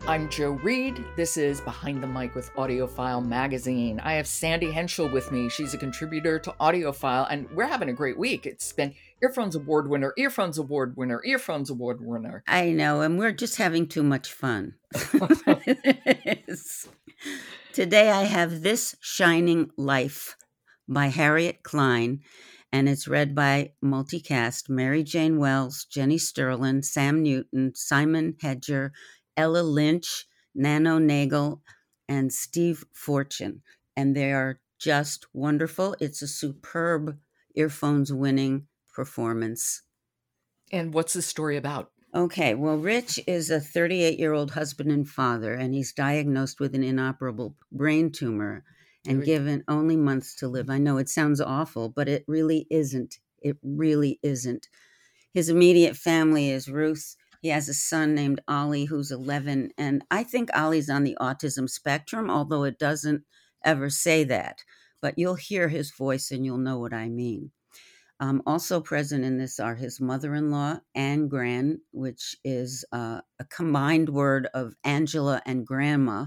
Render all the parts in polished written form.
I'm Joe Reed. This is Behind the Mic with AudioFile Magazine. I have Sandy Henschel with me. She's a contributor to AudioFile, and we're having a great week. It's been Earphones Award winner, Earphones Award winner, Earphones Award winner. I know, and we're just having too much fun. Today I have This Shining Life by Harriet Klein, and it's read by multicast Mary Jane Wells, Jenny Sterlin, Sam Newton, Simon Hedger, Ella Lynch, Nano Nagel, and Steve Fortune. And they are just wonderful. It's a superb Earphones winning performance. And what's the story about? Okay, well, Rich is a 38-year-old husband and father, and he's diagnosed with an inoperable brain tumor and given only months to live. I know it sounds awful, but it really isn't. It really isn't. His immediate family is Ruth. He has a son named Ollie who's 11, and I think Ollie's on the autism spectrum, although it doesn't ever say that. But you'll hear his voice and you'll know what I mean. Also present in this are his mother-in-law, Anne Gran, which is a combined word of Angela and Grandma,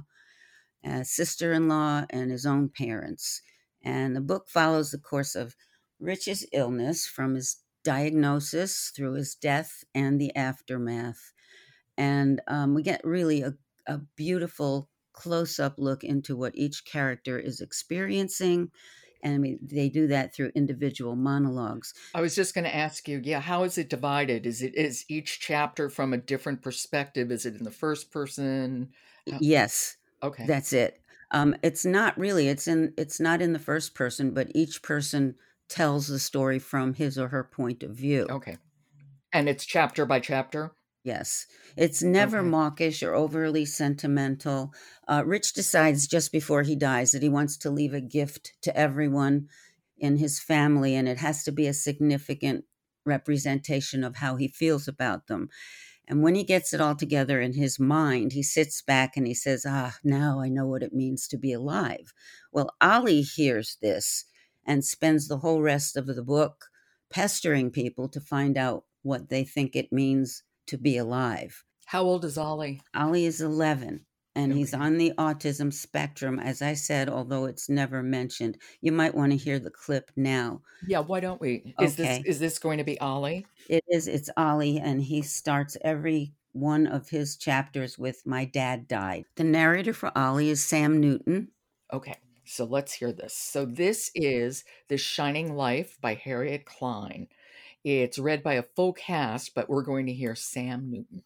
sister-in-law, and his own parents. And the book follows the course of Rich's illness from his diagnosis through his death and the aftermath. And we get really a beautiful close-up look into what each character is experiencing. And I mean, they do that through individual monologues. I was just going to ask you, how is it divided? Is each chapter from a different perspective? Is it in the first person? Yes. Okay. That's it. It's not really, it's not in the first person, but each person tells the story from his or her point of view. Okay. And it's chapter by chapter? Yes. It's never mawkish or overly sentimental. Rich decides just before he dies that he wants to leave a gift to everyone in his family, and it has to be a significant representation of how he feels about them. And when he gets it all together in his mind, he sits back and he says, now I know what it means to be alive. Well, Ollie hears this and spends the whole rest of the book pestering people to find out what they think it means to be alive. How old is Ollie? Ollie is 11, and he's on the autism spectrum, as I said, although it's never mentioned. You might want to hear the clip now. Yeah, why don't we? Okay. Is this going to be Ollie? It is. It's Ollie, and he starts every one of his chapters with "My dad died." The narrator for Ollie is Sam Newton. Okay, so let's hear this. So this is The Shining Life by Harriet Klein. It's read by a full cast, but we're going to hear Sam Newton.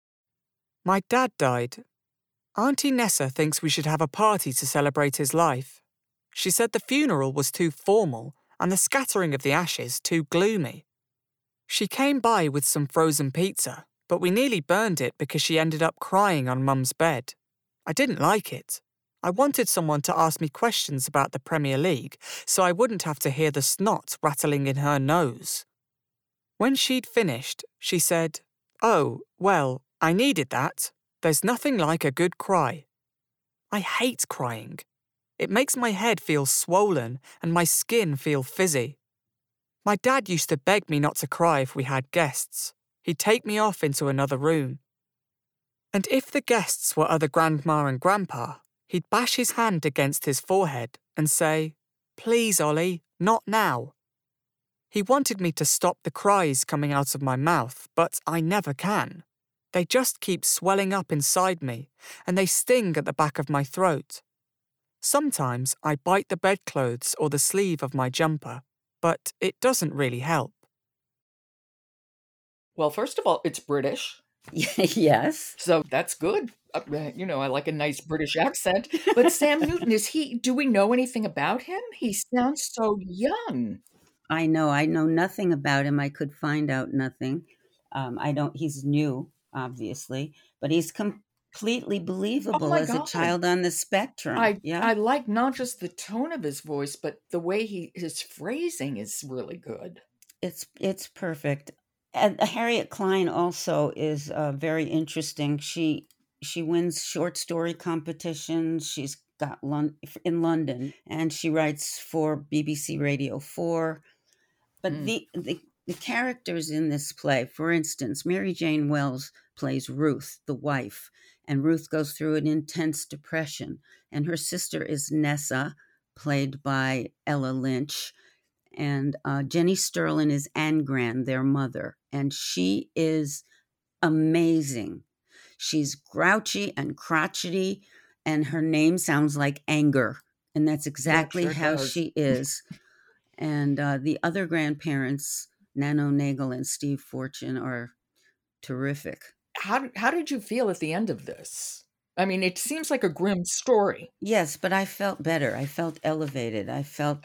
My dad died. Auntie Nessa thinks we should have a party to celebrate his life. She said the funeral was too formal and the scattering of the ashes too gloomy. She came by with some frozen pizza, but we nearly burned it because she ended up crying on Mum's bed. I didn't like it. I wanted someone to ask me questions about the Premier League so I wouldn't have to hear the snot rattling in her nose. When she'd finished, she said, "Oh, well, I needed that. There's nothing like a good cry." I hate crying. It makes my head feel swollen and my skin feel fizzy. My dad used to beg me not to cry if we had guests. He'd take me off into another room. And if the guests were other grandma and grandpa, he'd bash his hand against his forehead and say, "Please, Ollie, not now." He wanted me to stop the cries coming out of my mouth, but I never can. They just keep swelling up inside me, and they sting at the back of my throat. Sometimes I bite the bedclothes or the sleeve of my jumper, but it doesn't really help. Well, first of all, it's British. Yes. So that's good. I like a nice British accent. But Sam Newton, do we know anything about him? He sounds so young. I know nothing about him. I could find out nothing. He's new, obviously, but he's completely believable as a child on the spectrum. I like not just the tone of his voice, but the way his phrasing is really good. It's perfect. And Harriet Klein also is very interesting. She wins short story competitions. She's got in London, and she writes for BBC Radio 4. But the characters in this play, for instance, Mary Jane Wells plays Ruth, the wife, And Ruth goes through an intense depression. And her sister is Nessa, played by Ella Lynch. And Jenny Sterling is Anne Gran, their mother. And she is amazing. She's grouchy and crotchety, and her name sounds like anger. And that's exactly how she is. And the other grandparents, Nano Nagel and Steve Fortune, are terrific. How did you feel at the end of this? I mean, it seems like a grim story. Yes, but I felt better. I felt elevated. I felt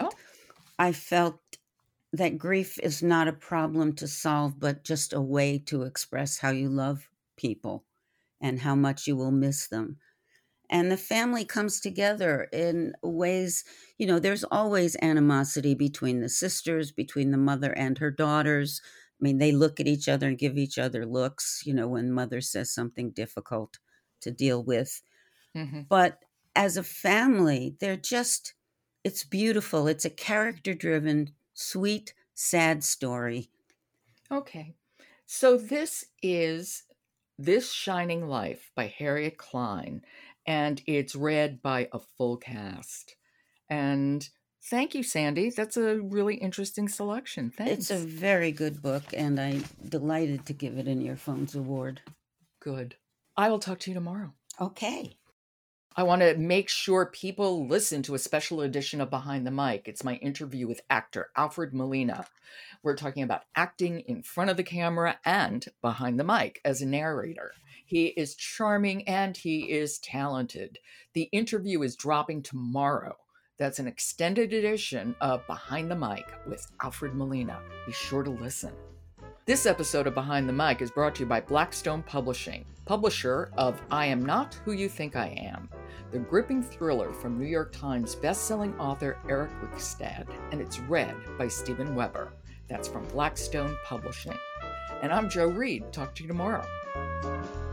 that grief is not a problem to solve, but just a way to express how you love people and how much you will miss them. And the family comes together in ways, there's always animosity between the sisters, between the mother and her daughters. I mean, they look at each other and give each other looks, when mother says something difficult to deal with. Mm-hmm. But as a family, it's beautiful. It's a character-driven, sweet, sad story. Okay. So this is This Shining Life by Harriet Klein, and it's read by a full cast. And thank you, Sandy. That's a really interesting selection. Thanks. It's a very good book, and I'm delighted to give it an Earphones Award. Good. I will talk to you tomorrow. Okay. I want to make sure people listen to a special edition of Behind the Mic. It's my interview with actor Alfred Molina. We're talking about acting in front of the camera and behind the mic as a narrator. He is charming and he is talented. The interview is dropping tomorrow. That's an extended edition of Behind the Mic with Alfred Molina. Be sure to listen. This episode of Behind the Mic is brought to you by Blackstone Publishing, publisher of I Am Not Who You Think I Am, the gripping thriller from New York Times bestselling author Eric Wickstad, and it's read by Steven Weber. That's from Blackstone Publishing. And I'm Jo Reed. Talk to you tomorrow.